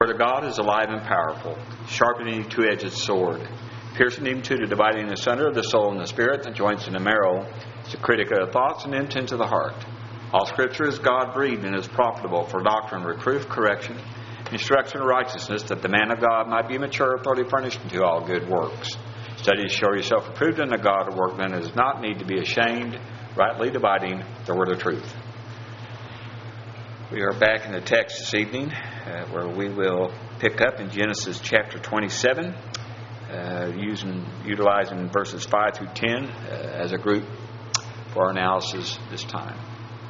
Word of God is alive and powerful, sharpening a two-edged sword, piercing even to the dividing asunder of the soul and the spirit, the joints and the marrow. It's a critic of the thoughts and intents of the heart. All Scripture is God-breathed and is profitable for doctrine, reproof, correction, instruction in righteousness, that the man of God might be mature, thoroughly furnished unto all good works. Study to show yourself approved unto God, a workman that does not need to be ashamed, rightly dividing the word of truth. We are back in the text this evening, where we will pick up in Genesis chapter 27, utilizing verses 5 through 10 as a group for our analysis this time.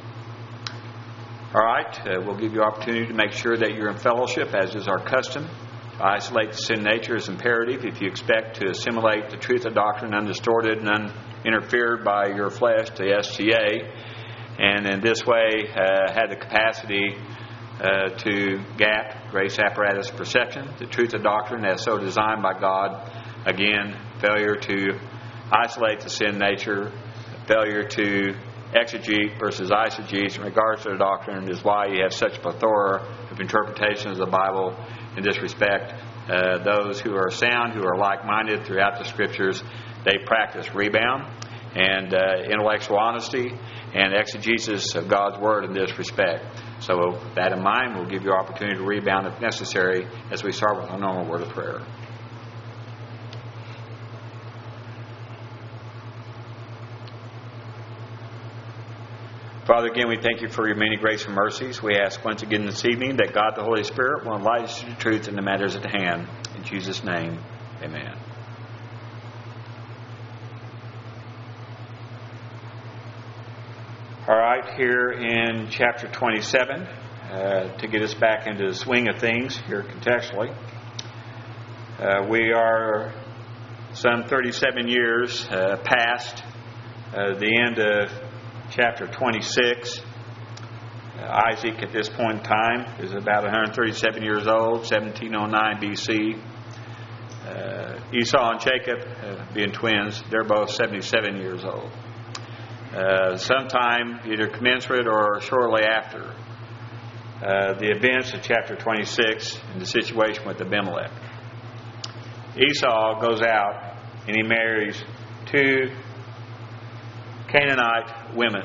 All right, we'll give you opportunity to make sure that you're in fellowship, as is our custom. To isolate the sin nature is imperative if you expect to assimilate the truth of doctrine undistorted and uninterfered by your flesh, the STA, and in this way have the capacity to gap grace apparatus perception, the truth of doctrine as so designed by God. Again, failure to isolate the sin nature, failure to exegete versus eisegete in regards to the doctrine is why you have such a plethora of interpretations of the Bible in this respect. Those who are sound, who are like-minded throughout the Scriptures, they practice rebound and intellectual honesty and exegesis of God's Word in this respect. So with that in mind, we'll give you opportunity to rebound if necessary as we start with a normal word of prayer. Father, again, we thank you for your many grace and mercies. We ask once again this evening that God the Holy Spirit will enlighten us to the truth in the matters at hand. In Jesus' name, amen. All right, here in chapter 27, to get us back into the swing of things here contextually, we are some 37 years past the end of chapter 26. Isaac at this point in time is about 137 years old, 1709 BC. Esau and Jacob, being twins, they're both 77 years old. Sometime either commensurate or shortly after the events of chapter 26 and the situation with Abimelech, Esau goes out and he marries two Canaanite women,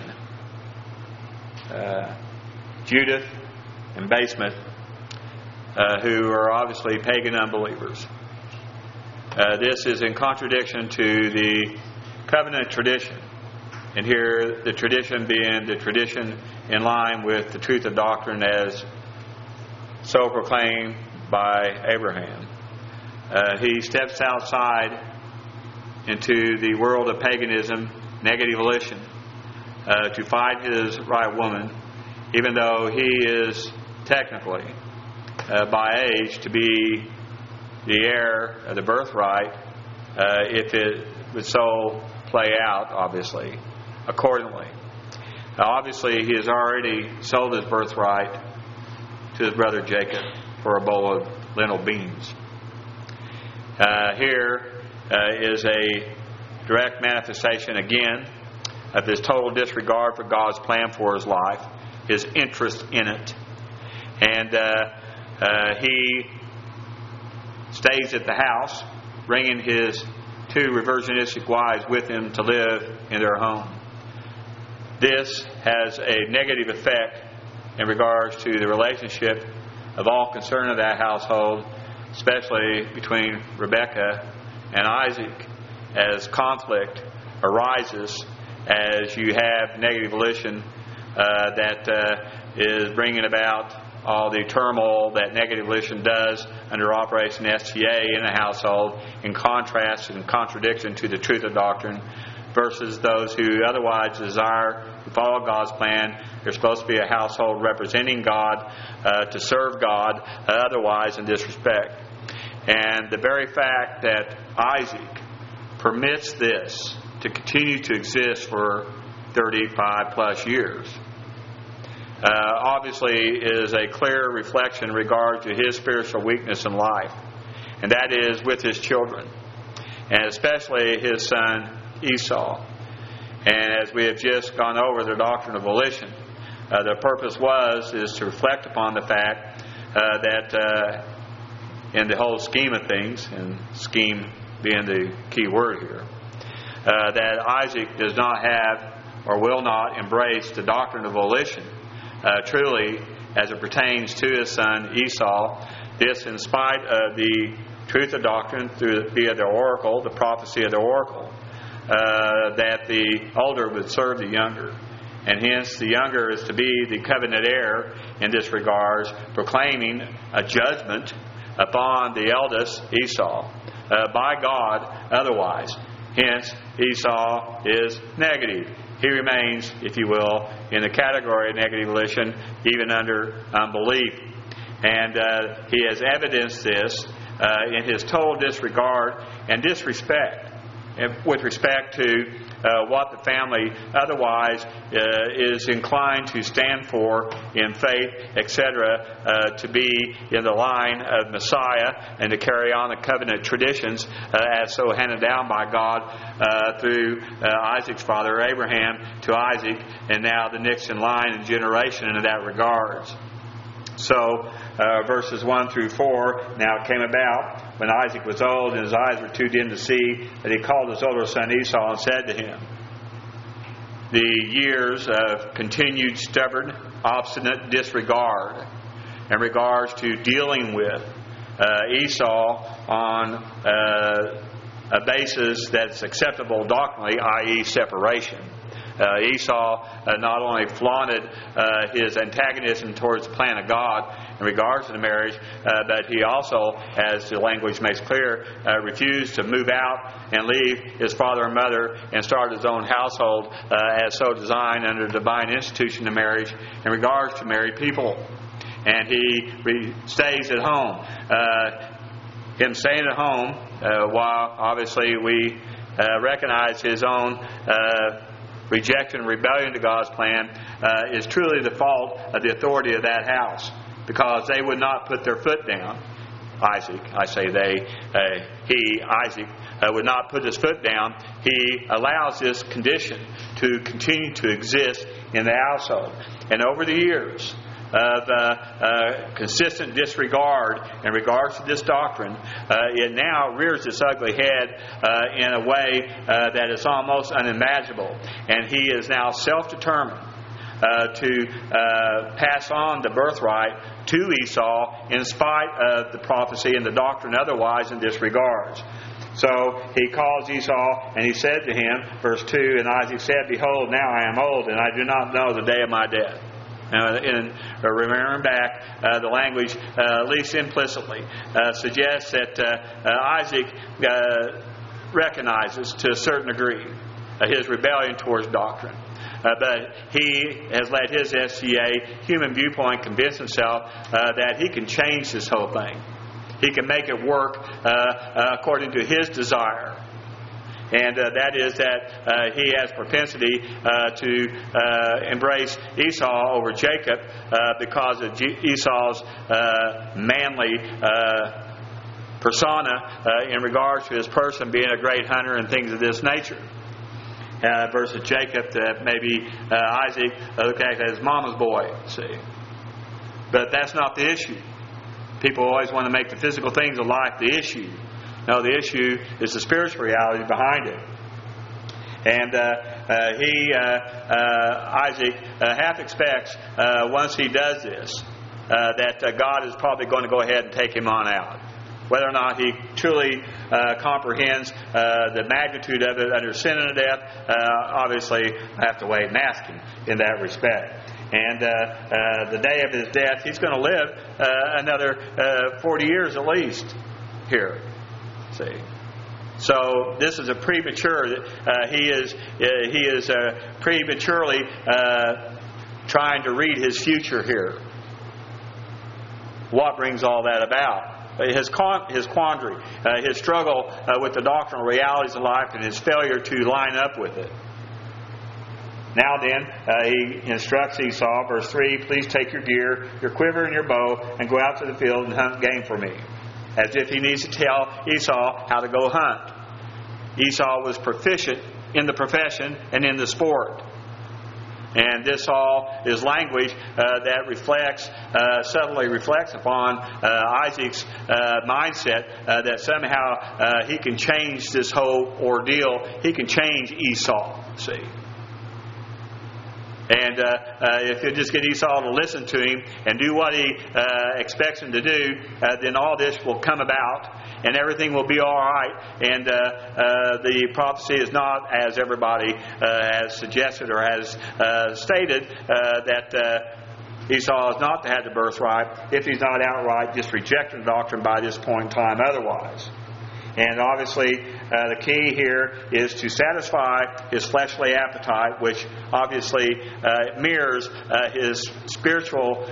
Judith and Basemath, who are obviously pagan unbelievers. This is in contradiction to the covenant tradition, and here the tradition being the tradition in line with the truth of doctrine as so proclaimed by Abraham. He steps outside into the world of paganism, negative volition, to find his right woman, even though he is technically, by age, to be the heir of the birthright, if it would so play out, obviously, accordingly. Now, obviously, he has already sold his birthright to his brother Jacob for a bowl of lentil beans. Here is a direct manifestation again of his total disregard for God's plan for his life, his interest in it. And he stays at the house, bringing his two reversionistic wives with him to live in their home. This has a negative effect in regards to the relationship of all concerned in that household, especially between Rebekah and Isaac, as conflict arises, as you have negative volition that is bringing about all the turmoil that negative volition does under Operation STA in a household, in contrast and contradiction to the truth of doctrine, versus those who otherwise desire to follow God's plan. There's supposed to be a household representing God, to serve God, otherwise in this respect. And the very fact that Isaac permits this to continue to exist for 35 plus years obviously is a clear reflection in regard to his spiritual weakness in life, and that is with his children, and especially his son Esau. And as we have just gone over the doctrine of volition, the purpose is to reflect upon the fact that in the whole scheme of things, and scheme being the key word here, that Isaac does not have or will not embrace the doctrine of volition truly as it pertains to his son Esau. This in spite of the truth of doctrine via the oracle, the prophecy of the oracle, that the older would serve the younger. And hence the younger is to be the covenant heir in this regard, proclaiming a judgment upon the eldest, Esau, by God otherwise. Hence, Esau is negative. He remains, if you will, in the category of negative volition, even under unbelief. And he has evidenced this in his total disregard and disrespect with respect to what the family otherwise is inclined to stand for in faith, etc., to be in the line of Messiah and to carry on the covenant traditions as so handed down by God through Isaac's father Abraham to Isaac, and now the next in line and generation in that regards. So, verses 1 through 4, now it came about when Isaac was old and his eyes were too dim to see, that he called his older son Esau and said to him, the years of continued stubborn, obstinate disregard in regards to dealing with Esau on a basis that's acceptable doctrinally, i.e. separation. Esau not only flaunted his antagonism towards the plan of God in regards to the marriage, but he also, as the language makes clear, refused to move out and leave his father and mother and start his own household as so designed under the divine institution of marriage in regards to married people. And he stays at home. Him staying at home, while obviously we recognize his own rejection and rebellion to God's plan, is truly the fault of the authority of that house, because they would not put their foot down. Isaac, I say they, Isaac, would not put his foot down. He allows this condition to continue to exist in the household. And over the years of consistent disregard in regards to this doctrine, it now rears its ugly head in a way that is almost unimaginable. And he is now self-determined to pass on the birthright to Esau in spite of the prophecy and the doctrine otherwise in this regard. So he calls Esau and he said to him, verse 2, and Isaac said, behold, now I am old and I do not know the day of my death. And remembering back, the language, at least implicitly, suggests that Isaac recognizes to a certain degree his rebellion towards doctrine. But he has let his SCA human viewpoint convince himself that he can change this whole thing. He can make it work according to his desire. And that is that he has propensity to embrace Esau over Jacob because of Esau's manly persona in regards to his person being a great hunter and things of this nature. Versus Jacob, that maybe Isaac looked at as mama's boy, see. But that's not the issue. People always want to make the physical things of life the issue. No, the issue is the spiritual reality behind it. And Isaac, half expects once he does this, that God is probably going to go ahead and take him on out. Whether or not he truly comprehends the magnitude of it under sin and death, obviously I have to wait and ask him in that respect. And the day of his death, he's going to live another 40 years at least here. See, so this is a premature. He is prematurely trying to read his future here. What brings all that about? His quandary, his struggle with the doctrinal realities of life, and his failure to line up with it. Now then, he instructs Esau, verse 3, please take your gear, your quiver, and your bow, and go out to the field and hunt game for me. As if he needs to tell Esau how to go hunt. Esau was proficient in the profession and in the sport. And this all is language that subtly reflects upon Isaac's mindset that somehow he can change this whole ordeal. He can change Esau, see. And if you just get Esau to listen to him and do what he expects him to do, then all this will come about and everything will be all right. And the prophecy is not, as everybody has suggested or has stated, that Esau is not to have the birthright if he's not outright just rejecting the doctrine by this point in time otherwise. And obviously, the key here is to satisfy his fleshly appetite, which obviously mirrors his spiritual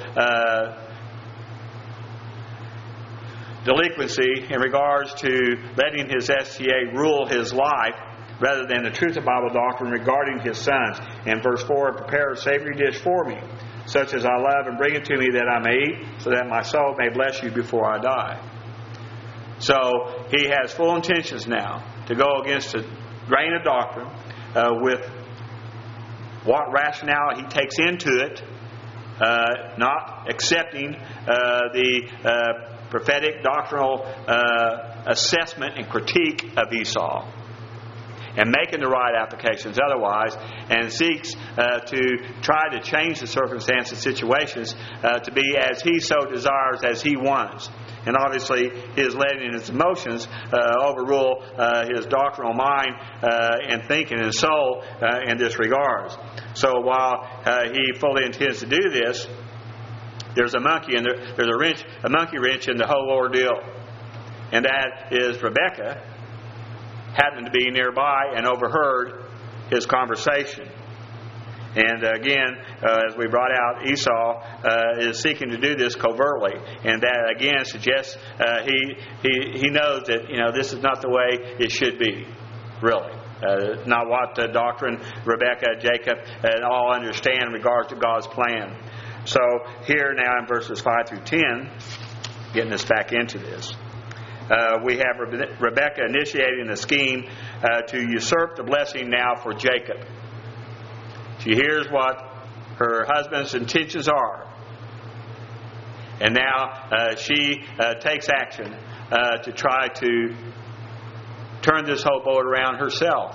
delinquency in regards to letting his STA rule his life rather than the truth of Bible doctrine regarding his sons. In verse 4, prepare a savory dish for me, such as I love, and bring it to me that I may eat, so that my soul may bless you before I die. So he has full intentions now to go against the grain of doctrine with what rationale he takes into it, not accepting the prophetic doctrinal assessment and critique of Esau, and making the right applications otherwise, and seeks to try to change the circumstances, situations to be as he so desires, as he wants. And obviously, his letting his emotions overrule his doctrinal mind and thinking and soul in this regards. So while he fully intends to do this, there's a monkey and there's a monkey wrench in the whole ordeal, and that is Rebekah happened to be nearby and overheard his conversation. And again, as we brought out, Esau is seeking to do this covertly, and that again suggests he knows that this is not the way it should be, really. Not what the doctrine Rebekah, Jacob, and all understand in regards to God's plan. So here now in verses 5 through 10, getting us back into this, we have Rebekah initiating the scheme to usurp the blessing now for Jacob. She hears what her husband's intentions are, and now she takes action to try to turn this whole boat around herself.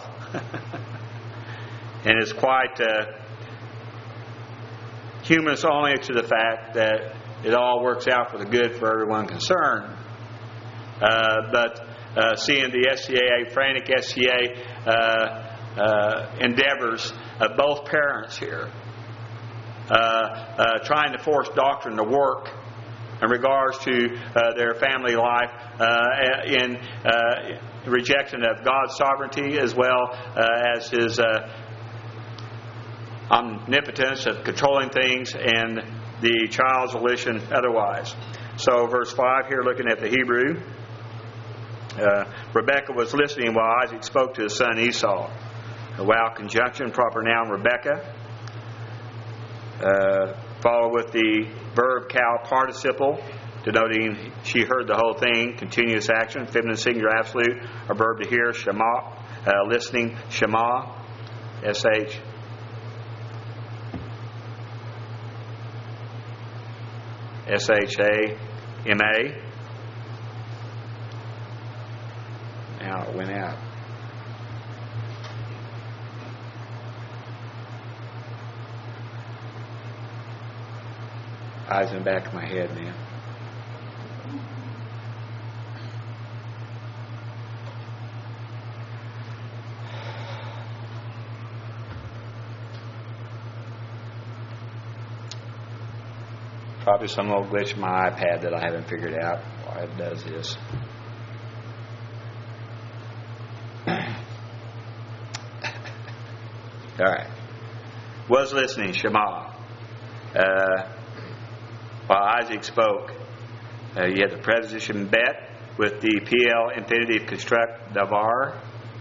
And it's quite humorous only to the fact that it all works out for the good for everyone concerned. But seeing the SCA, frantic SCA endeavors of both parents here, trying to force doctrine to work in regards to their family life, in rejection of God's sovereignty as well as His omnipotence of controlling things and the child's volition otherwise. So verse 5 here, looking at the Hebrew, Rebekah was listening while Isaac spoke to his son Esau. A wow conjunction, proper noun Rebekah. Follow with the verb cal participle, denoting she heard the whole thing. Continuous action, feminine singular absolute. A verb to hear, shema. Listening, shema. S-H. S-H-A-M-A. Now it went out. Eyes in the back of my head, man. Probably some little glitch in my iPad that I haven't figured out why it does this. All right. Was listening, Shema. While Isaac spoke, you had the preposition bet with the PL infinitive construct davar,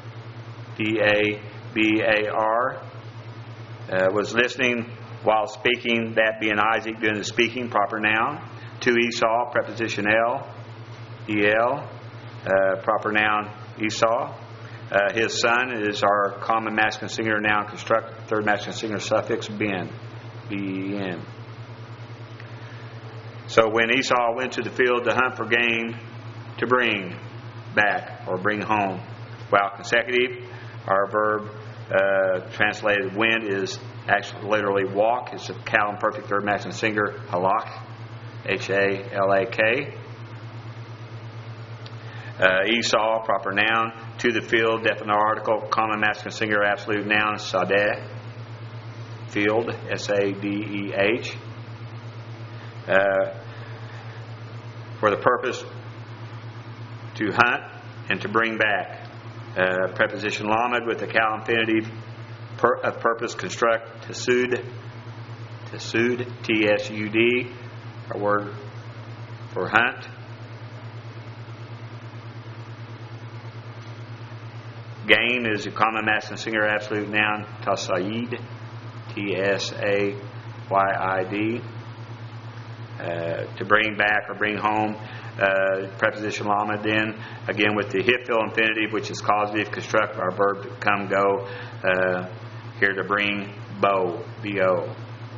D-A-B-A-R. Was listening while speaking, that being Isaac doing the speaking, proper noun. To Esau, preposition L, E-L, proper noun Esau. His son is our common masculine singular noun construct, third masculine singular suffix, ben. B-E-N. So when Esau went to the field to hunt for game to bring back or bring home, while consecutive, our verb translated went is actually literally walk. It's a cal imperfect third masculine singular, halak, H-A-L-A-K. Esau, proper noun. To the field, definite article, common masculine singular absolute noun, sadeh, field, S-A-D-E-H. For the purpose to hunt and to bring back. Preposition lamed with the cal infinitive of purpose construct, tasud, T-S-U-D, our word for hunt. Gain is a common masculine singular absolute noun, tasayid, T-S-A-Y-I-D. To bring back or bring home, preposition lamed then, again with the hit fill infinitive, which is causative, construct our verb to come, go, here to bring, bo, B-O.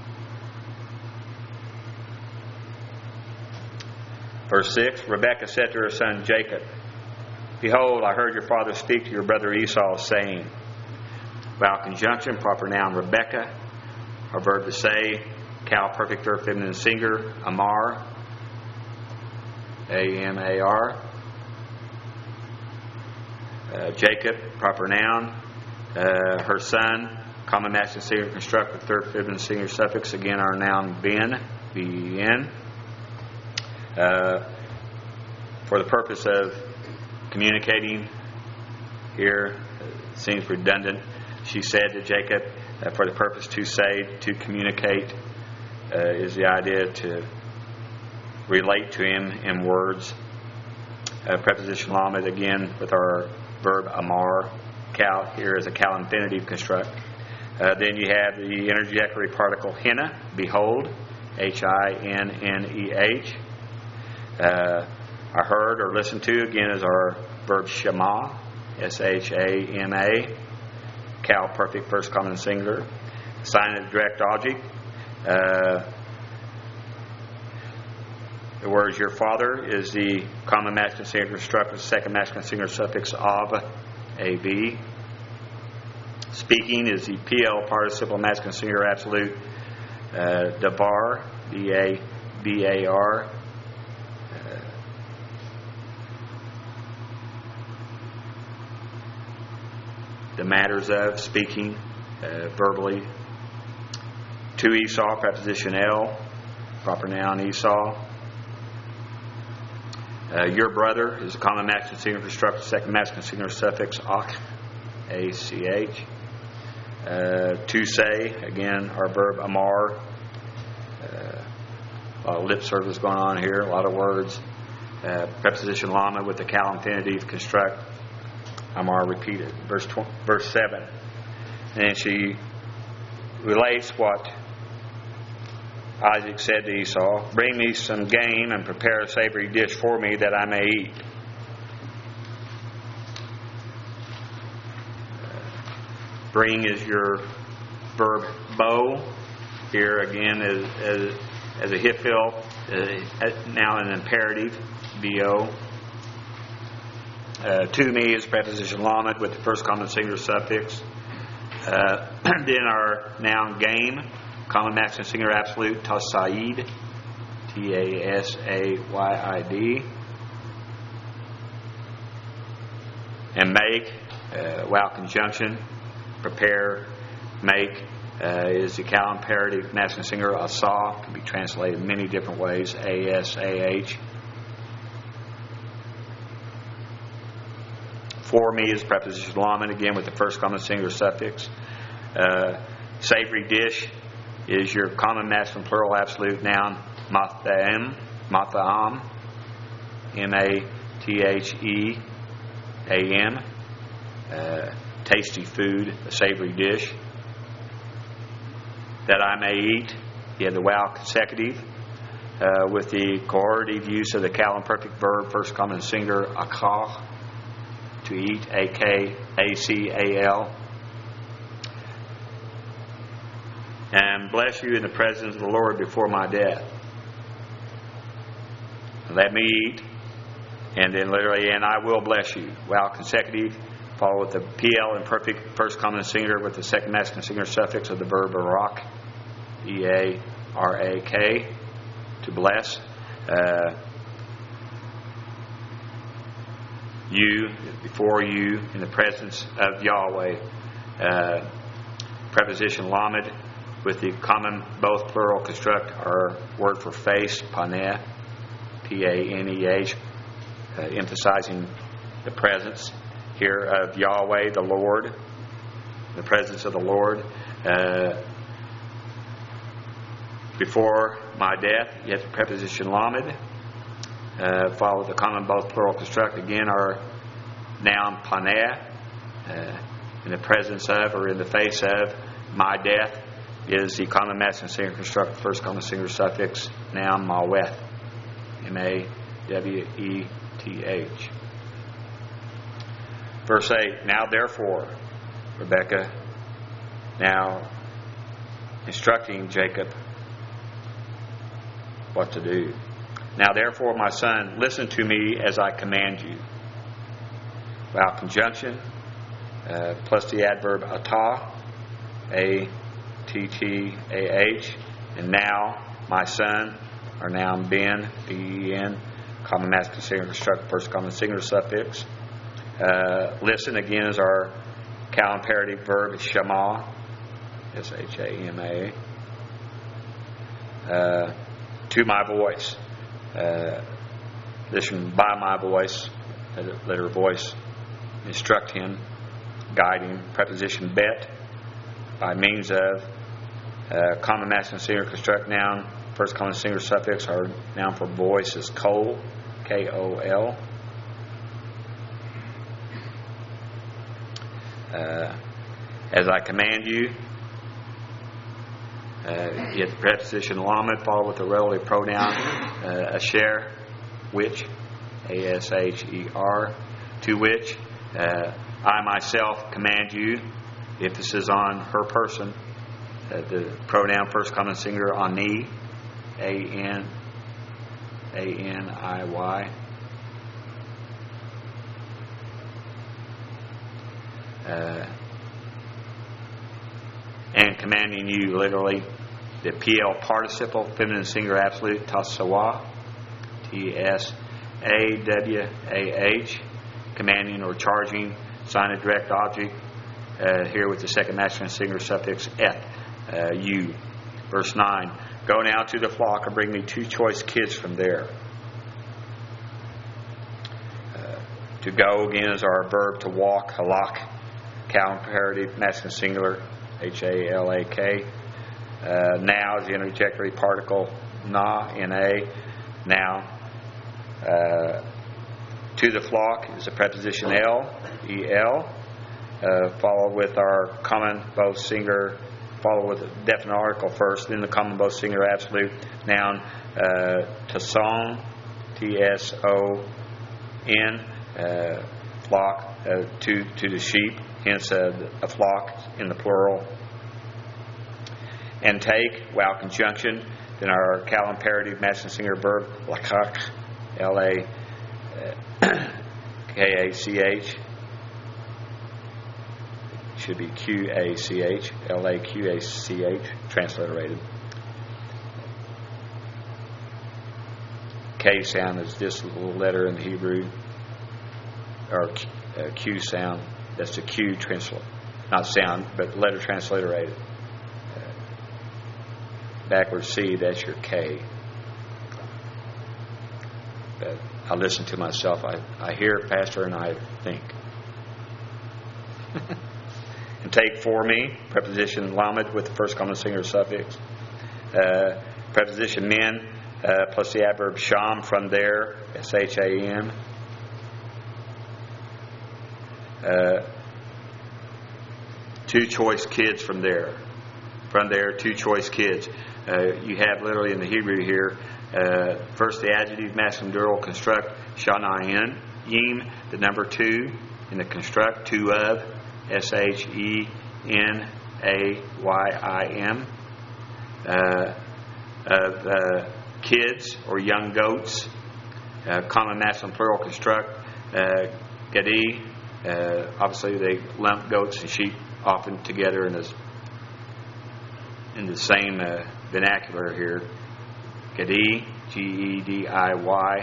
Verse 6, Rebekah said to her son Jacob, Behold, I heard your father speak to your brother Esau, saying, vowel conjunction, proper noun Rebekah, our verb to say, cal perfect third feminine singular, Amar, A-M-A-R. Jacob, proper noun. Her son, common masculine singular construct with third feminine singular suffix, again our noun ben, B-E-N. For the purpose of communicating here, it seems redundant. She said to Jacob, for the purpose to say, to communicate, is the idea to relate to him in words. Preposition lamed again with our verb amar. Cal here is a cal infinitive construct. Then you have the interjectory particle henna, behold, H-I-N-N-E-H. I heard or listened to, again, is our verb shema, S-H-A-M-A, cal perfect first common singular. Sign of the direct object. The words your father is the common masculine singular construct with second masculine singular suffix of, A-B. Speaking is the PL participle masculine singular absolute, dabar, D-A-B-A-R. The matters of speaking verbally. To Esau, preposition L, proper noun Esau. Your brother is a common masculine singular construct, second masculine singular suffix ach, A-C-H. To say, again, our verb amar. A lot of lip service going on here, a lot of words. Preposition lamed with the cal infinitive construct, amar repeated. Verse 7. And she relates what Isaac said to Esau, bring me some game and prepare a savory dish for me that I may eat. Bring is your verb bow. Here again as a hit fill, now an imperative, B-O. To me is preposition lamed with the first common singular suffix. Then our noun game, common masculine singular absolute, tasayid, T-A-S-A-Y-I-D. And make, vowel conjunction, prepare, make, is the cal imperative masculine singular, asah, can be translated many different ways, A-S-A-H. For me is preposition lamed, again with the first common singular suffix. Savory dish is your common masculine plural absolute noun, matham, M-A-T-H-E-A-M. Tasty food, a savory dish. That I may eat, you have the vowel consecutive with the coercitive use of the cal imperfect verb, first common singular, akah. to eat, A-K-A-C-A-L. And bless you in the presence of the Lord before my death. Let me eat. And then literally, and I will bless you. While consecutive, follow with the PL imperfect first common singular with the second masculine singular suffix of the verb barak, E-A-R-A-K, to bless. You, before you, in the presence of Yahweh. Preposition lamed with the common both plural construct our word for face, paneh, P-A-N-E-H, emphasizing the presence here of Yahweh, the Lord, the presence of the Lord. Before my death, yet the preposition lamed, follow the common both plural construct. Again, our noun paneh, in the presence of or in the face of my death, is the common masculine singular construct, the first common singular suffix, noun maweth, M-A-W-E-T-H. Verse 8, now therefore, Rebekah, now instructing Jacob what to do. Now therefore, my son, listen to me as I command you. Vowel conjunction, plus the adverb atah, A-T-T-A-H, and now, my son, or noun ben, B-E-N, common masculine singular construct, first common singular suffix. Listen again is our cow imperative verb, shema, S-H-A-M-A, to my voice. Listen by my voice, let her voice instruct him, guide him. Preposition bet, by means of common masculine singular construct noun, first common singular suffix, our noun for voice is kol, K-O-L. As I command you, yet the preposition lamed, follow with the relative pronoun asher, which, A-S-H-E-R, to which I myself command you. Emphasis on her person. The pronoun first common singular ani, A-N-A-N-I-Y. And commanding you, literally, the PL participle, feminine singular absolute, tasawa, T-S-A-W-A-H, commanding or charging, sign of direct object, here with the second masculine singular suffix, eth, you. Verse 9, go now to the flock and bring me 2 choice kids from there. To go, again, is our verb to walk, halak, cow imperative, masculine singular, H-A-L-A-K. Now is the interjectory particle, na, N-A, now. To the flock is the preposition el, E-L. Follow with our common both singular, follow with a definite article first, then the common both singular absolute noun, tason, T-S-O-N, flock, to the sheep, hence a flock in the plural. And take, while conjunction, then our cow imperative masculine singular verb, lakach, L-A-K-A-C-H, should be Q-A-C-H, L-A-Q-A-C-H, transliterated. K sound is this little letter in the Hebrew, or Q sound. That's the Q not sound, but letter transliterated. Backwards C, that's your K. But I listen to myself. I hear it, Pastor, and I think. And take for me, preposition lamed with the first common singular suffix. Preposition men, plus the adverb sham, from there, S-H-A-M. 2 choice kids from there. From there, 2 choice kids. You have literally in the Hebrew here, first the adjective masculine dual construct, shanayin, yim, the number 2, In the construct, two of, Shenayyim, of kids or young goats, common masculine plural construct, gadi. Obviously, they lump goats and sheep often together in the same vernacular here. Gedi, Gediy.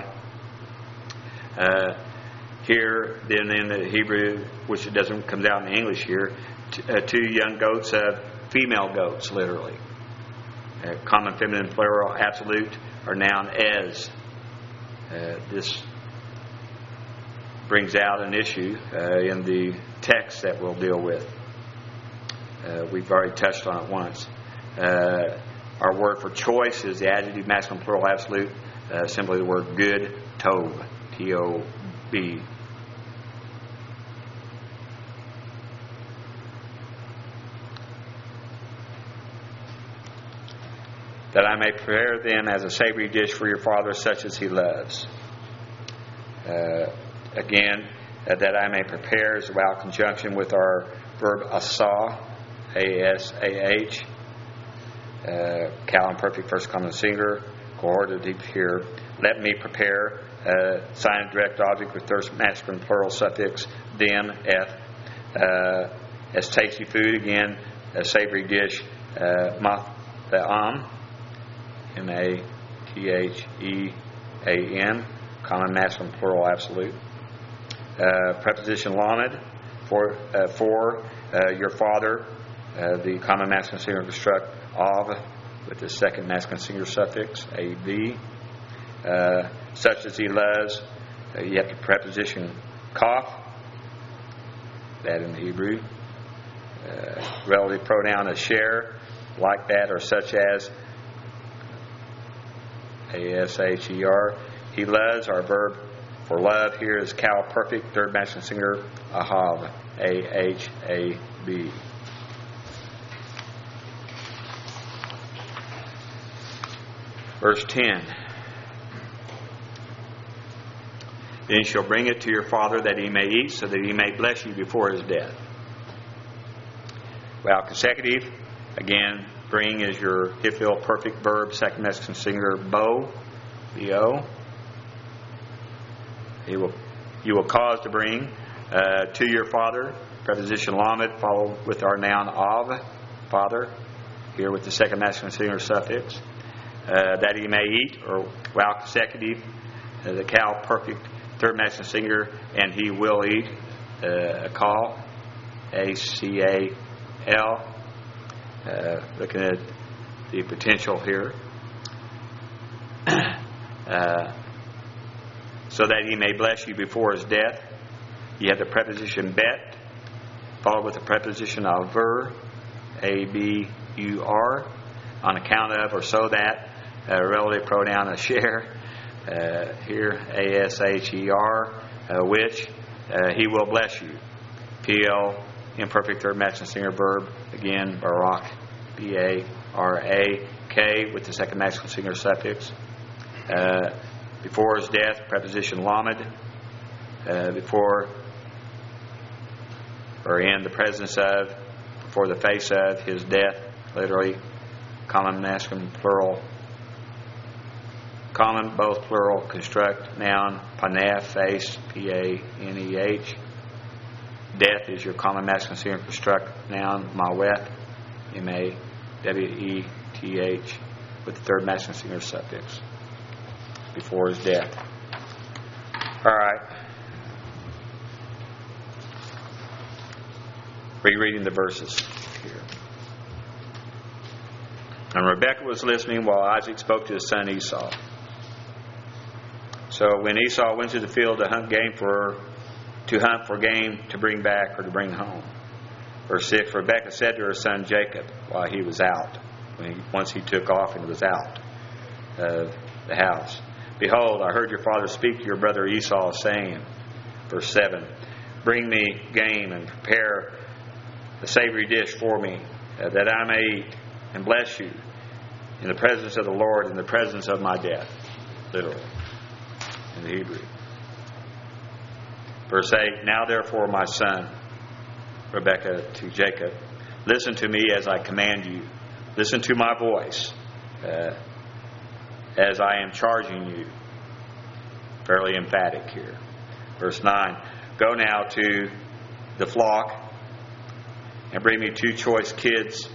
Here, then in the Hebrew, which it doesn't come out in the English here, two young goats of female goats, literally. Common feminine plural absolute or noun as. This brings out an issue in the text that we'll deal with. We've already touched on it once. Our word for choice is the adjective masculine plural absolute, simply the word good, tov, T-O-B. That I may prepare them as a savory dish for your Father, such as He loves. Again, that I may prepare is without conjunction with our verb asah, A-S-A-H. Cal imperfect first common singular, cohortative here. Let me prepare, sign direct object with third masculine plural suffix, them, F. As tasty food, again, a savory dish, matham, M-A-T-H-E-A-N, common masculine plural absolute. Preposition lamed, for your Father, the common masculine singular construct, of, with the second masculine singular suffix, A-V. Such as He loves, you have the preposition kaf, that in the Hebrew. Relative pronoun asher, like that or such as, A-S-H-E-R. He loves, our verb for love here is cal perfect, third masculine singular, ahav, A-H-A-B. Verse 10. Then you shall bring it to your Father that He may eat, so that He may bless you before His death. Well, consecutive, again, bring is your hifil perfect verb, second masculine singular, bo, B-O. You will cause to bring to your Father, preposition lamed, followed with our noun of, Father, here with the second masculine singular suffix. That He may eat, or while consecutive, the cal perfect third masculine singular, and He will eat, a call, A-C-A-L. Looking at the potential here. So that He may bless you before His death. You have the preposition bet, followed with the preposition avur, A-B-U-R, on account of or so that, relative pronoun asher, here A-S-H-E-R, which He will bless you. P-L, imperfect third masculine singular verb, again, barak, B-A-R-A-K, with the second masculine singular suffix. Before His death, preposition lamed, before or in the presence of, before the face of His death, literally, common masculine plural, common both plural construct noun, paneh, face, P-A-N-E-H. Death is your common masculine singular construct noun, maweth, M-A-W-E-T-H, with the third masculine singular suffix. Before His death. All right. Rereading the verses here. And Rebekah was listening while Isaac spoke to his son Esau. So when Esau went to the field to hunt for game to bring back or to bring home. Verse 6, Rebekah said to her son Jacob while he was out, once he took off and was out of the house, behold, I heard your father speak to your brother Esau, saying, verse 7, bring me game and prepare a savory dish for me, that I may eat and bless you in the presence of the Lord, in the presence of my death. Literally, in the Hebrew. Verse 8, now therefore, my son, Rebekah to Jacob, listen to me as I command you. Listen to my voice as I am charging you. Fairly emphatic here. Verse 9, go now to the flock and bring me 2 choice kids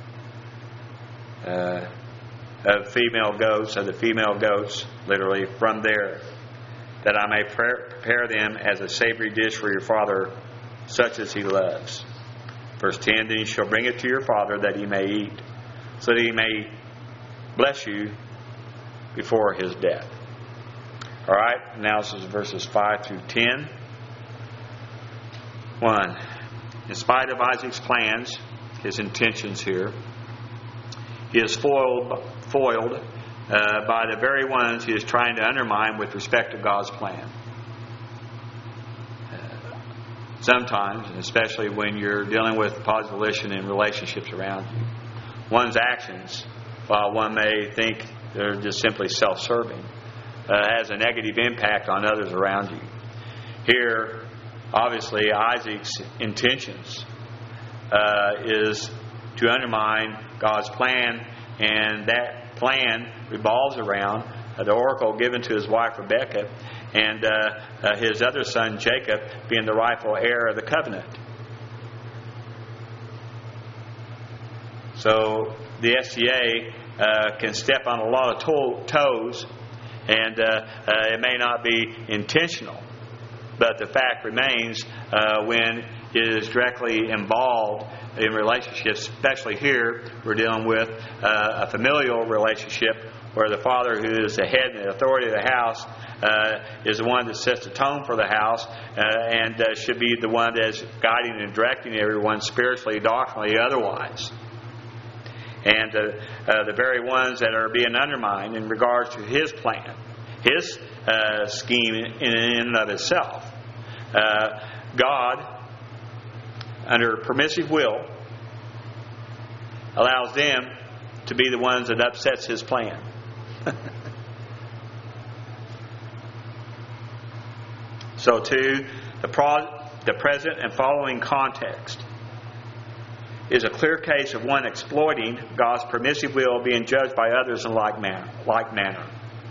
of female goats, literally, from there, that I may prepare them as a savory dish for your father, such as he loves. Verse 10, then you shall bring it to your father that he may eat, so that he may bless you before his death. All right, now this is verses 5 through 10. 1. In spite of Isaac's plans, his intentions here, he is foiled by the very ones he is trying to undermine with respect to God's plan. Sometimes, and especially when you're dealing with positive volition in relationships around you, one's actions, while one may think they're just simply self-serving, has a negative impact on others around you. Here, obviously, Isaac's intentions is to undermine God's plan, and that plan revolves around the oracle given to his wife Rebekah and his other son Jacob being the rightful heir of the covenant. So the SCA can step on a lot of toes, and it may not be intentional, but the fact remains when it is directly involved in relationships, especially here, we're dealing with a familial relationship where the father, who is the head and the authority of the house, is the one that sets the tone for the house and should be the one that's guiding and directing everyone spiritually, doctrinally, otherwise. And the very ones that are being undermined in regards to his plan, his scheme in and of itself. God, under permissive will, allows them to be the ones that upsets his plan. So too, the present and following context is a clear case of one exploiting God's permissive will being judged by others in like manner.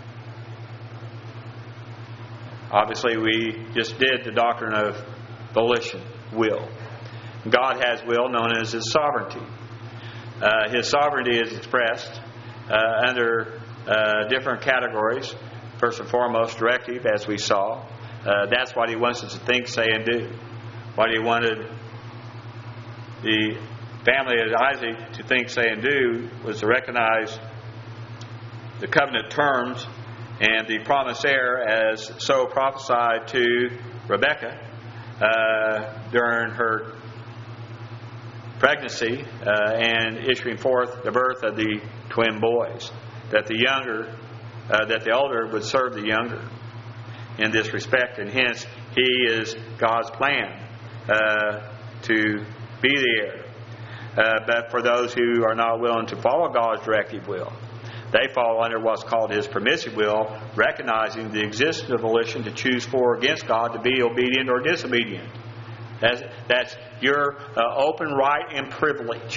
Obviously, we just did the doctrine of volition, will. God has will known as His sovereignty. His sovereignty is expressed under different categories. First and foremost, directive, as we saw. That's what He wants us to think, say, and do. What He wanted the family of Isaac to think, say, and do was to recognize the covenant terms and the promised heir as so prophesied to Rebekah during her pregnancy and issuing forth the birth of the twin boys, that the elder would serve the younger in this respect, and hence he is God's plan to be the heir. But for those who are not willing to follow God's directive will, they fall under what's called His permissive will, recognizing the existence of volition to choose for or against God, to be obedient or disobedient. That's your open right and privilege.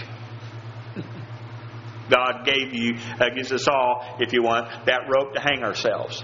God gives us all, if you want, that rope to hang ourselves.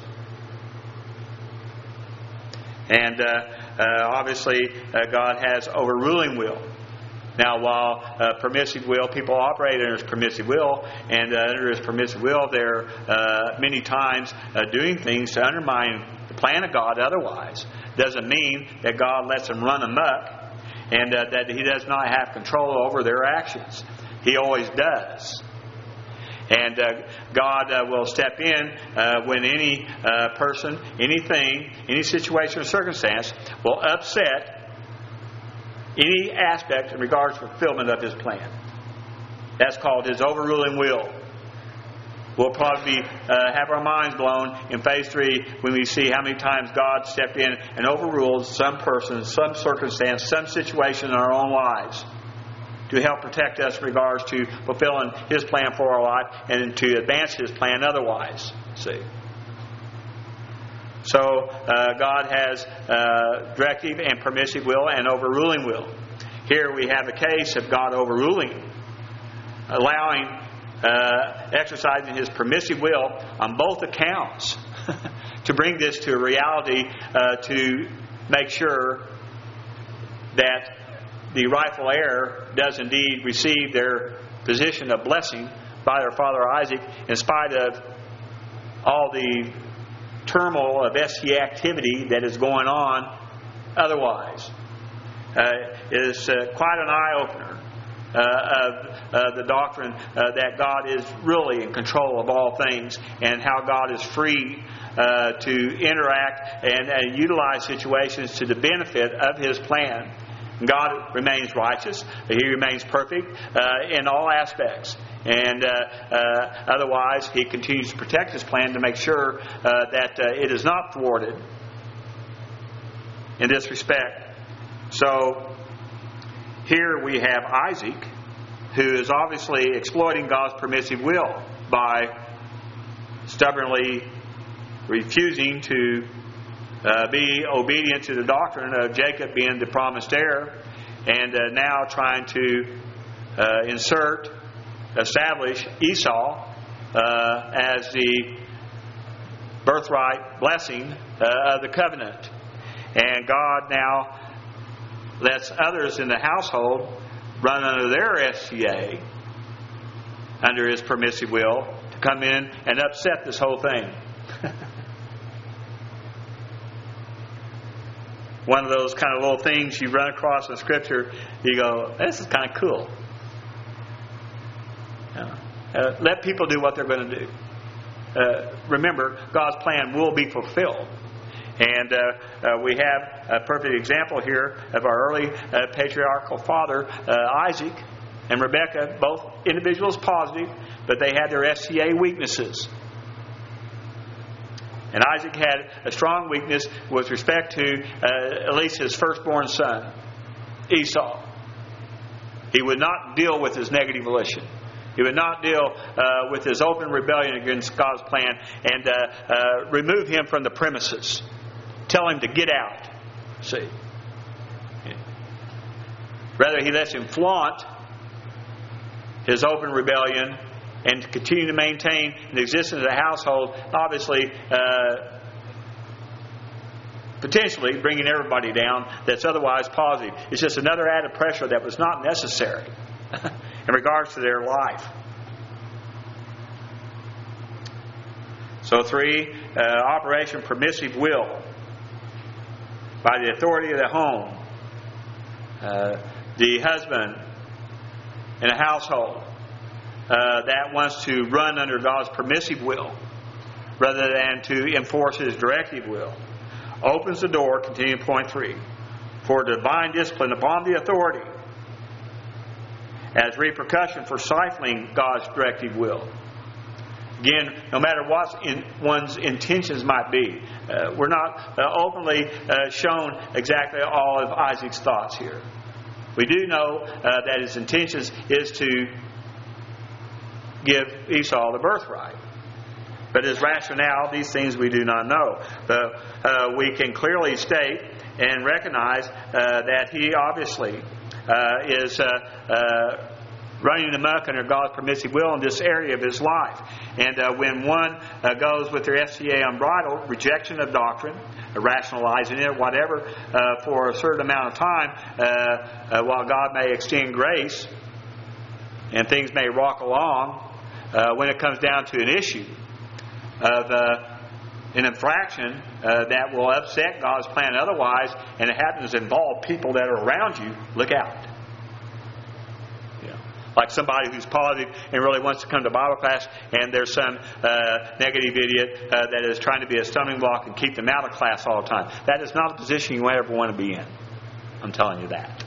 And obviously, God has overruling will. Now, while permissive will, people operate under His permissive will, and under His permissive will, they're many times doing things to undermine the plan of God otherwise. Doesn't mean that God lets them run amok and that He does not have control over their actions. He always does. And God will step in when any person, anything, any situation or circumstance will upset any aspect in regards to fulfillment of His plan. That's called His overruling will. We'll probably have our minds blown in phase 3 when we see how many times God stepped in and overruled some person, some circumstance, some situation in our own lives to help protect us in regards to fulfilling His plan for our life and to advance His plan otherwise. See? So God has directive and permissive will and overruling will. Here we have a case of God overruling, allowing, exercising His permissive will on both accounts to bring this to a reality, to make sure that the rightful heir does indeed receive their position of blessing by their father Isaac, in spite of all the turmoil of SCA activity that is going on otherwise. It is quite an eye-opener of the doctrine that God is really in control of all things, and how God is free to interact and utilize situations to the benefit of His plan. God remains righteous. He remains perfect in all aspects. And otherwise, He continues to protect His plan to make sure that it is not thwarted in this respect. So, here we have Isaac, who is obviously exploiting God's permissive will by stubbornly refusing to be obedient to the doctrine of Jacob being the promised heir, and now trying to establish Esau as the birthright blessing of the covenant. And God now lets others in the household run under their SCA, under His permissive will, to come in and upset this whole thing. One of those kind of little things you run across in Scripture, you go, this is kind of cool. Let people do what they're going to do. Remember, God's plan will be fulfilled. And we have a perfect example here of our early patriarchal father, Isaac and Rebekah, both individuals positive, but they had their SCA weaknesses. And Isaac had a strong weakness with respect to at least his firstborn son, Esau. He would not deal with his negative volition. He would not deal with his open rebellion against God's plan and remove him from the premises. Tell him to get out. See? Rather, he lets him flaunt his open rebellion and continue to maintain the existence of the household, obviously, potentially bringing everybody down that's otherwise positive. It's just another added pressure that was not necessary in regards to their life. So 3, Operation Permissive Will. By the authority of the home, the husband in a household that wants to run under God's permissive will rather than to enforce His directive will, opens the door, continuing point 3, for divine discipline upon the authority as repercussion for stifling God's directive will. Again, no matter what one's intentions might be, we're not openly shown exactly all of Isaac's thoughts here. We do know that his intentions is to give Esau the birthright. But his rationale, these things we do not know. But we can clearly state and recognize that he obviously is running amok under God's permissive will in this area of his life. And when one goes with their SCA unbridled, rejection of doctrine, rationalizing it, whatever, for a certain amount of time, while God may extend grace and things may rock along, when it comes down to an issue of an infraction that will upset God's plan otherwise, and it happens to involve people that are around you, look out. Like somebody who's positive and really wants to come to Bible class, and there's some negative idiot that is trying to be a stumbling block and keep them out of class all the time. That is not a position you ever want to be in. I'm telling you that.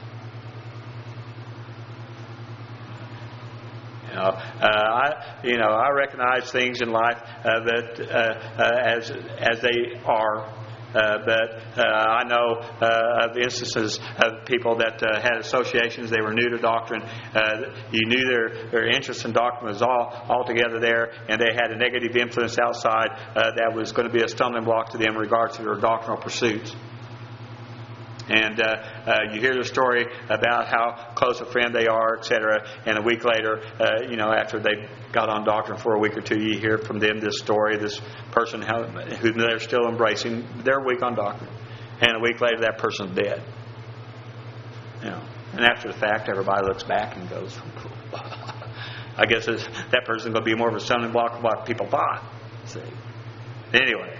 I recognize things in life that as they are But I know of instances of people that had associations. They were new to doctrine. You knew their interest in doctrine was altogether there, and they had a negative influence outside that was going to be a stumbling block to them in regards to their doctrinal pursuits. And you hear the story about how close a friend they are, etc. And a week later, after they got on doctrine for a week or two, you hear from them this story, this person who they're still embracing. They're weak on doctrine. And a week later, that person's dead. And after the fact, everybody looks back and goes, I guess that person's going to be more of a stumbling block than what people thought. See? Anyway.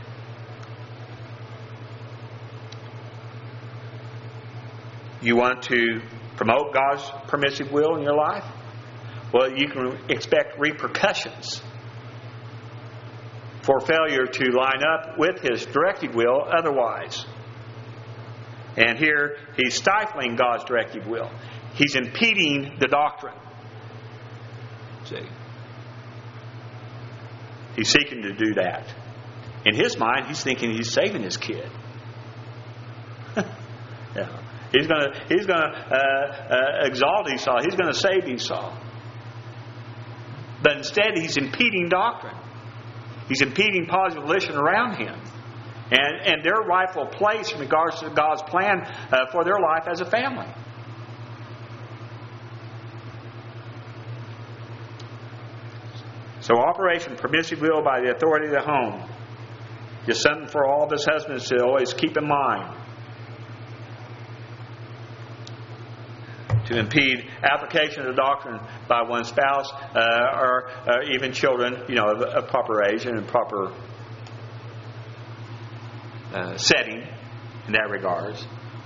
You want to promote God's permissive will in your life? Well, you can expect repercussions for failure to line up with His directive will otherwise. And here, He's stifling God's directive will. He's impeding the doctrine. See? He's seeking to do that. In his mind, he's thinking he's saving his kid. Yeah. He's going to exalt Esau. He's going to save Esau. But instead, he's impeding doctrine. He's impeding positive volition around him. And their rightful place in regards to God's plan for their life as a family. So Operation Permissive Will by the authority of the home is something for all of us husbands to always keep in mind. To impede application of the doctrine by one spouse or even children, of proper age and in proper setting in that regards.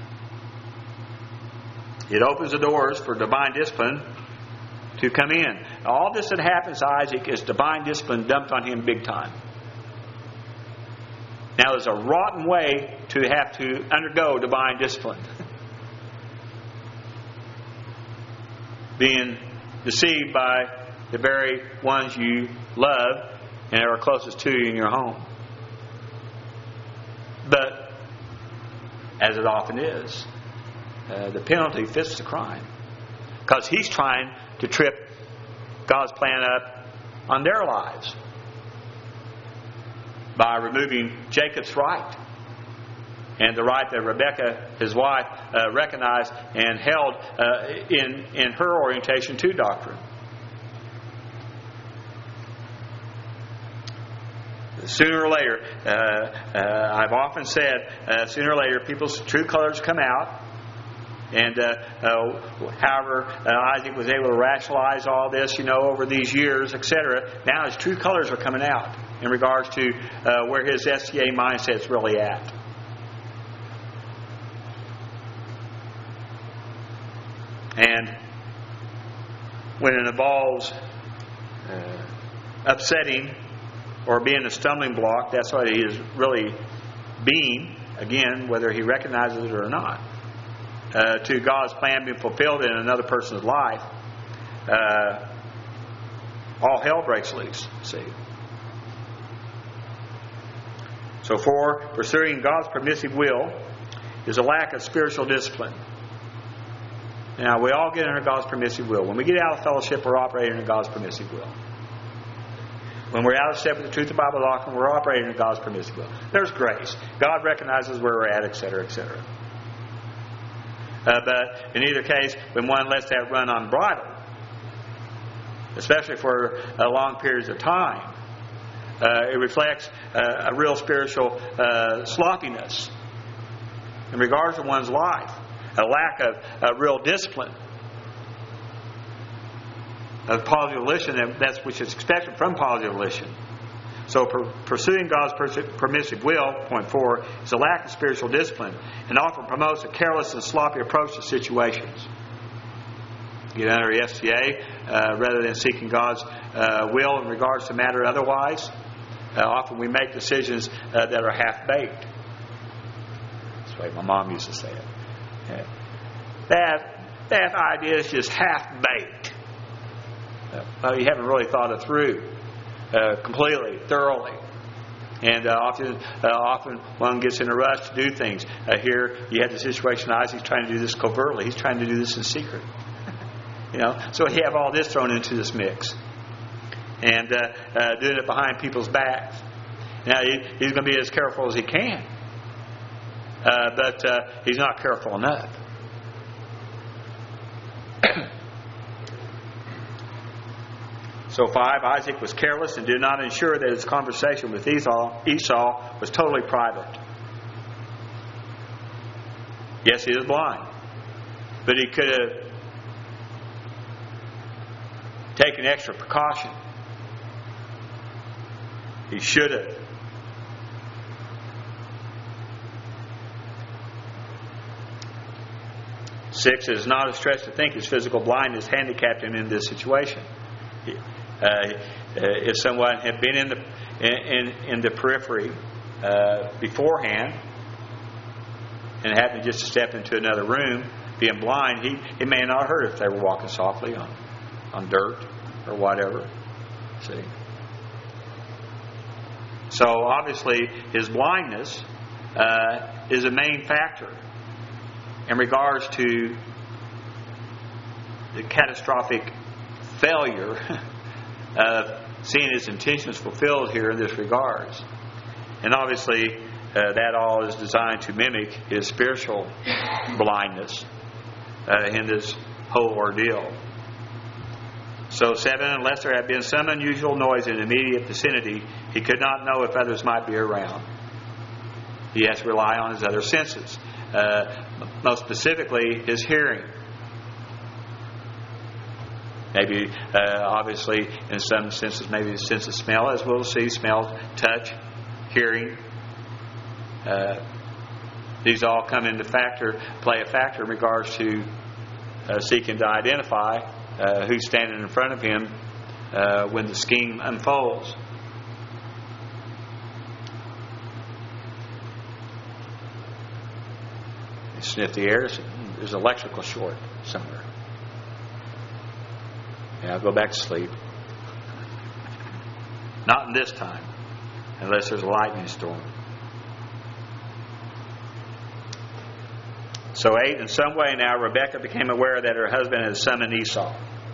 It opens the doors for divine discipline to come in. All this that happens to Isaac is divine discipline dumped on him big time. Now, there's a rotten way to have to undergo divine discipline. Being deceived by the very ones you love and are closest to you in your home. But, as it often is, the penalty fits the crime. Because he's trying to trip God's plan up on their lives by removing Jacob's right. And the right that Rebekah, his wife, recognized and held in her orientation to doctrine. Sooner or later, I've often said, sooner or later, people's true colors come out. And however, Isaac was able to rationalize all this, over these years, etc. Now his true colors are coming out in regards to where his SCA mindset's really at. And when it involves upsetting or being a stumbling block, that's what he is really being, again, whether he recognizes it or not, to God's plan being fulfilled in another person's life, all hell breaks loose, see. So for pursuing God's permissive will is a lack of spiritual discipline. Now, we all get under God's permissive will. When we get out of fellowship, we're operating under God's permissive will. When we're out of step with the truth of Bible doctrine, we're operating under God's permissive will. There's grace. God recognizes where we're at, etc., etc. But in either case, when one lets that run unbridled, especially for long periods of time, it reflects a real spiritual sloppiness in regards to one's life. A lack of real discipline, of positive volition, and that's which is expected from positive volition. So pursuing God's permissive will, point 4, is a lack of spiritual discipline and often promotes a careless and sloppy approach to situations. Get under the SCA rather than seeking God's will in regards to matter otherwise. Often we make decisions that are half-baked. That's the way my mom used to say it. That idea is just half-baked. Well, you haven't really thought it through completely, thoroughly. And often one gets in a rush to do things. Here you have the situation. Isaac's trying to do this covertly. He's trying to do this in secret. So you have all this thrown into this mix, and doing it behind people's backs. Now he's going to be as careful as he can, but he's not careful enough. So 5, Isaac was careless and did not ensure that his conversation with Esau was totally private. Yes, he is blind, but he could have taken extra precaution. He should have. Six, it is not a stretch to think his physical blindness handicapped him in this situation. If someone had been in the periphery beforehand and happened just to step into another room, being blind, he may not have heard if they were walking softly on dirt or whatever. See? So obviously his blindness is a main factor in regards to the catastrophic failure of seeing his intentions fulfilled here in this regards. And obviously that all is designed to mimic his spiritual blindness in this whole ordeal. So 7, unless there had been some unusual noise in the immediate vicinity, he could not know if others might be around. He has to rely on his other senses, most specifically his hearing. Maybe, obviously, in some senses, maybe the sense of smell, as we'll see, smell, touch, hearing. These all come into play a factor in regards to seeking to identify who's standing in front of him when the scheme unfolds. You sniff the air, there's an electrical short somewhere. Yeah, I'll go back to sleep. Not in this time, unless there's a lightning storm. So 8, in some way now, Rebekah became aware that her husband had summoned Esau.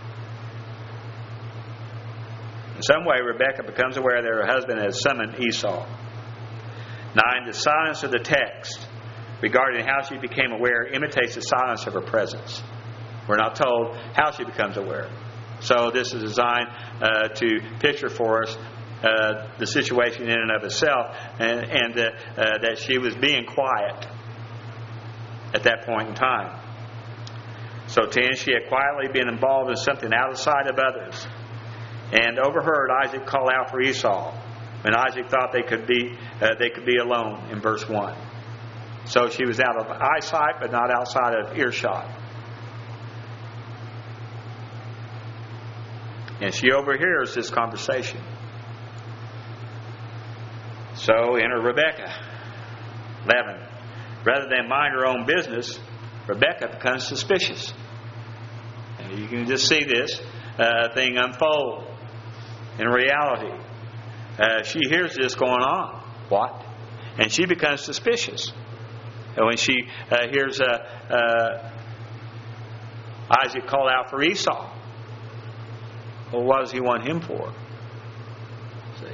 In some way, Rebekah becomes aware that her husband has summoned Esau. 9, the silence of the text regarding how she became aware imitates the silence of her presence. We're not told how she becomes aware. So this is designed to picture for us the situation in and of itself, and that she was being quiet at that point in time. So 10, she had quietly been involved in something outside of others, and overheard Isaac call out for Esau when Isaac thought they could be alone in verse 1. So she was out of eyesight, but not outside of earshot. And she overhears this conversation. So enter Rebekah. 11. Rather than mind her own business, Rebekah becomes suspicious. And you can just see this thing unfold in reality. She hears this going on. What? And she becomes suspicious. And when she hears Isaac call out for Esau, well, what does he want him for? See.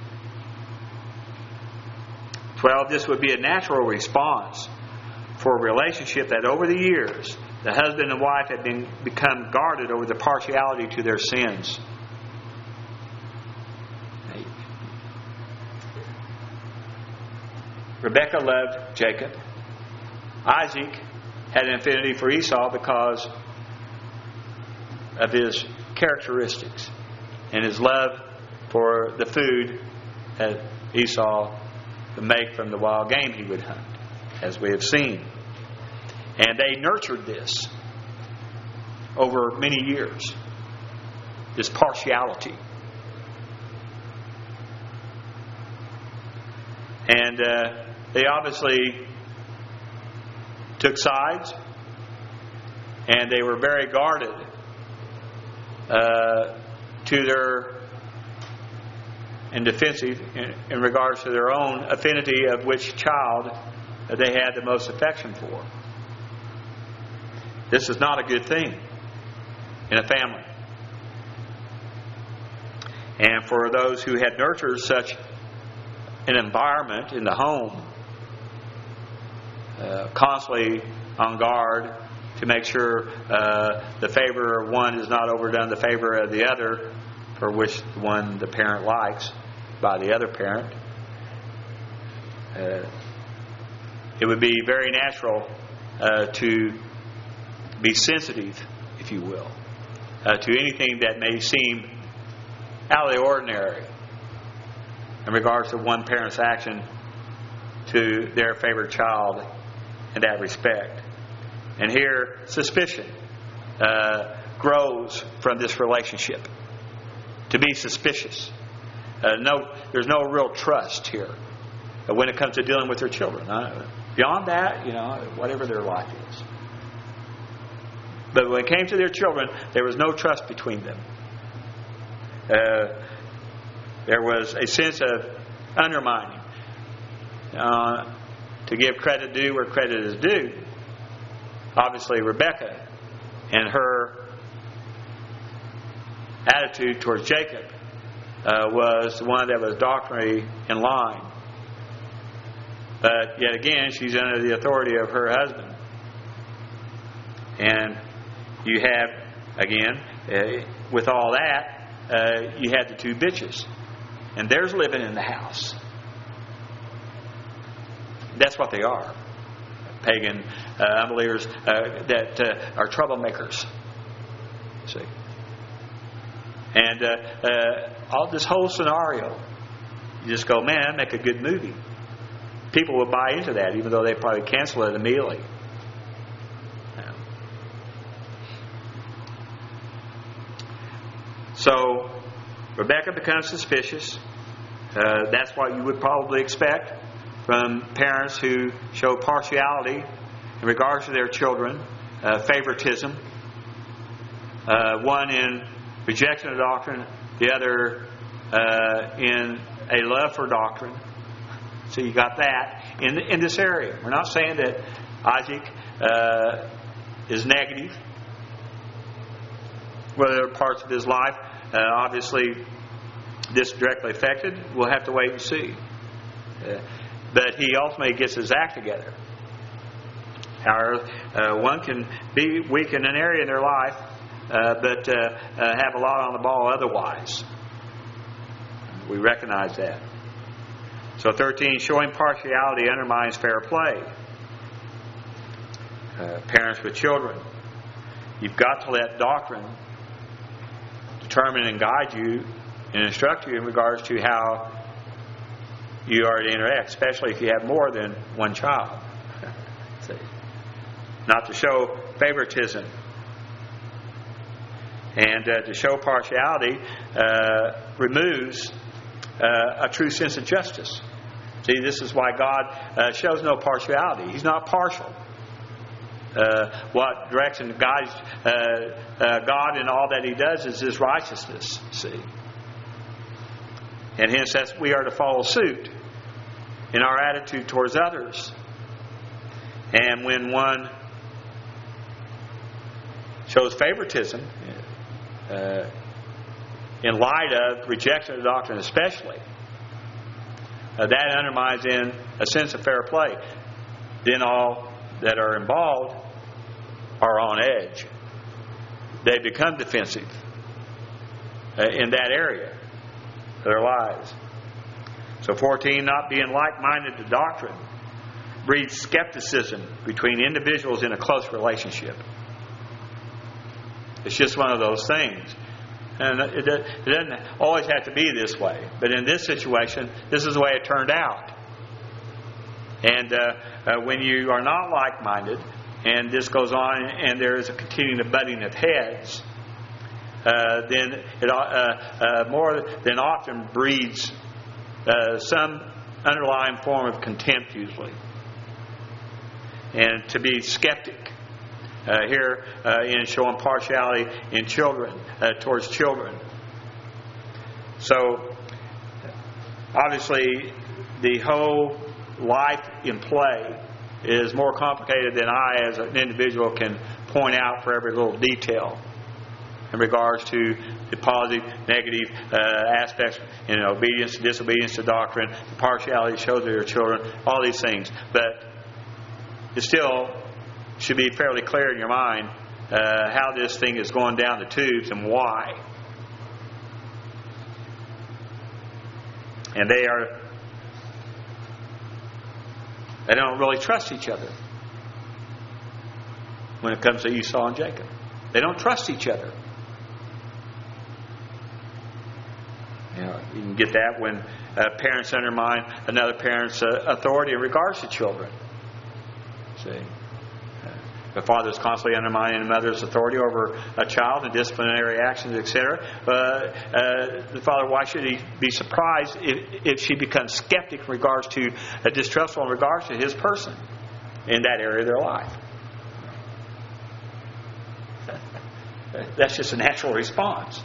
12, this would be a natural response for a relationship that over the years, the husband and wife had become guarded over the partiality to their sins. Rebekah loved Jacob. Isaac had an affinity for Esau because of his characteristics and his love for the food that Esau would make from the wild game he would hunt, as we have seen. And they nurtured this over many years, this partiality. And they obviously took sides, and they were very guarded to their and defensive in regards to their own affinity of which child they had the most affection for. This is not a good thing in a family. And for those who had nurtured such an environment in the home, constantly on guard to make sure the favor of one is not overdone the favor of the other, for which one the parent likes by the other parent. It would be very natural to be sensitive, if you will, to anything that may seem out of the ordinary in regards to one parent's action to their favorite child in that respect. And here, suspicion grows from this relationship. To be suspicious. There's no real trust here when it comes to dealing with their children. Beyond that, whatever their life is. But when it came to their children, there was no trust between them. There was a sense of undermining. To give credit due where credit is due. Obviously, Rebekah and her attitude towards Jacob was one that was doctrinally in line. But yet again, she's under the authority of her husband. And you have, again, with all that, you had the two bitches. And there's living in the house. That's what they are. Pagan unbelievers that are troublemakers. See? And all this whole scenario, you just go, man, make a good movie. People will buy into that, even though they probably cancel it immediately. So, Rebekah becomes suspicious. That's what you would probably expect from parents who show partiality in regards to their children, favoritism. One in rejection of doctrine, the other in a love for doctrine. So you got that in this area. We're not saying that Isaac is negative. Whether there are parts of his life, obviously, this directly affected, we'll have to wait and see. But he ultimately gets his act together. However, one can be weak in an area in their life, but have a lot on the ball otherwise. We recognize that. So 13, showing partiality undermines fair play. Parents with children, you've got to let doctrine determine and guide you and instruct you in regards to how you are to interact, especially if you have more than one child. See? Not to show favoritism. And to show partiality removes a true sense of justice. See, this is why God shows no partiality. He's not partial. What directs and guides God in all that He does is His righteousness. See, and hence we are to follow suit in our attitude towards others. And when one shows favoritism, in light of rejection of doctrine, especially, that undermines in a sense of fair play. Then all that are involved are on edge. They become defensive in that area of their lives. So 14, not being like-minded to doctrine breeds skepticism between individuals in a close relationship. It's just one of those things. And it doesn't always have to be this way. But in this situation, this is the way it turned out. And when you are not like-minded, and this goes on, and there is a continuing butting of heads, then it more than often breeds some underlying form of contempt, usually. And to be skeptic. Here in showing partiality in children, towards children. So Obviously, the whole life in play is more complicated than I, as an individual, can point out for every little detail in regards to the positive, negative aspects in obedience, disobedience to doctrine, the partiality shows to your children, all these things. But it still should be fairly clear in your mind how this thing is going down the tubes and why. And they don't really trust each other when it comes to Esau and Jacob. They don't trust each other. You can get that when parents undermine another parent's authority in regards to children. See, the father is constantly undermining the mother's authority over a child and disciplinary actions, etc. The father, why should he be surprised if she becomes skeptic in regards to, distrustful in regards to his person in that area of their life? That's just a natural response.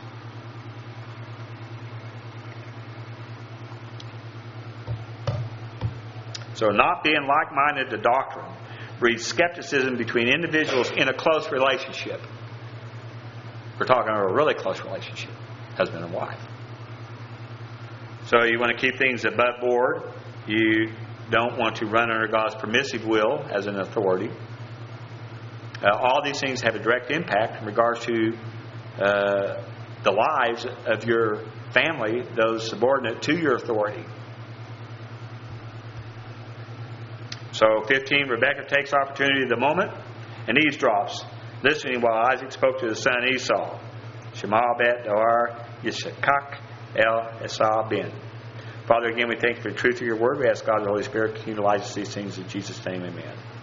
So not being like-minded to doctrine breeds skepticism between individuals in a close relationship. We're talking about a really close relationship, husband and wife. So you want to keep things above board. You don't want to run under God's permissive will as an authority. All these things have a direct impact in regards to the lives of your family, those subordinate to your authority. So 15, Rebekah takes opportunity of the moment and eavesdrops, listening while Isaac spoke to his son Esau. Shema bet doar yishakak el Esau bin. Father, again, we thank you for the truth of your word. We ask God, the Holy Spirit, to utilize these things in Jesus' name. Amen.